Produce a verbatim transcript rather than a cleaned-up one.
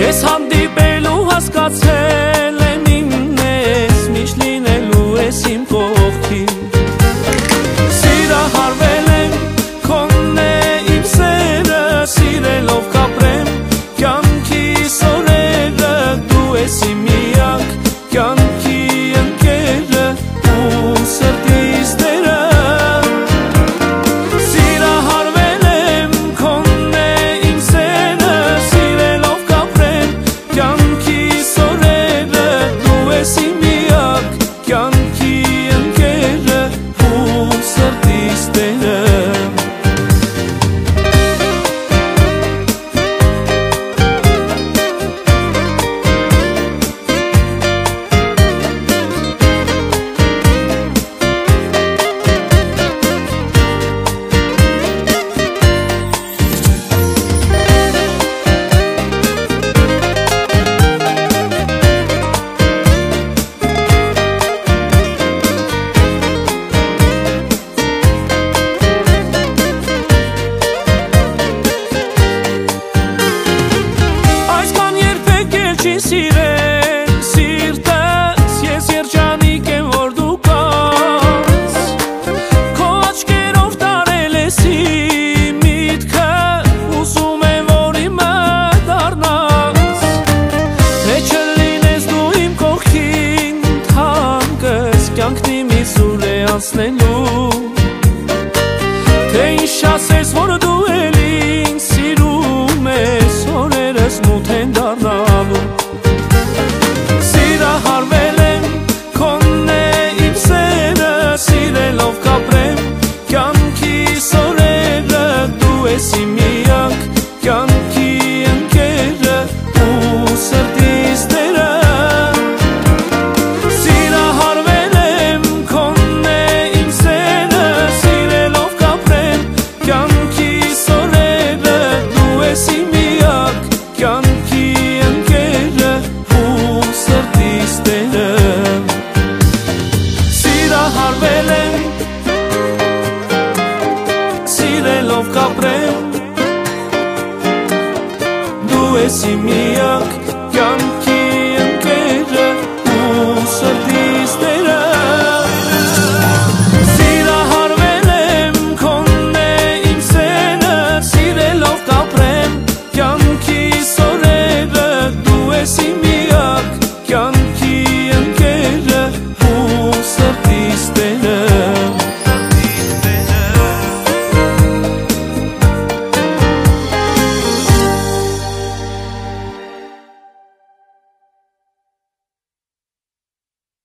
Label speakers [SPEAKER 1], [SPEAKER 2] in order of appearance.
[SPEAKER 1] Ես հանդիպելու հասկացել եմ իմն ես, միշտ լինելու ես իմ կողքին։ Սիրահարվել եմ, քոնն է իմ սերը, սիրելով կապրեմ կյանքիս օրերը, դու ես իմ միակ կյանքի ընկերը ու սրտիս տերը։ Սիրահարվել եմ, քոնն է իմ սերը, սիրելով կապրեմ կյանքիս օրերը, դու ես իմ միակ կյանքի ընկերը ու սրտիս տերը։ Սիրել սիրտս, ես երջանիկ եմ, որ դու կաս, քո աչքերով տարել ես իմ միտքը, ուզում եմ, որ իմը դառնաս, թե չլինես դու իմ կողքին, թանկս կյանքն իմից ուր է անցնելու, թե ինչ ասես, որ դու էլ ինձ սիրում ես, օրերս մութ են դառնալու։ Սիրահարվել եմ, քոնն է իմ սերը, սիրելով կապրեմ կյանքիս օրերը, դու ես իմ միակ կյանքի ընկերը ու սրտիս տերը։ Սիրահարվել եմ, քոնն է իմ սերը, սիրելով կապրեմ կյանքիս օրերը, դու ես իմ միակ կյանքի ընկերը ու սրտիս տերը։ Սիրահարվել եմ, սիրելով կապրեմ, դու ես իմ միակ կյանքի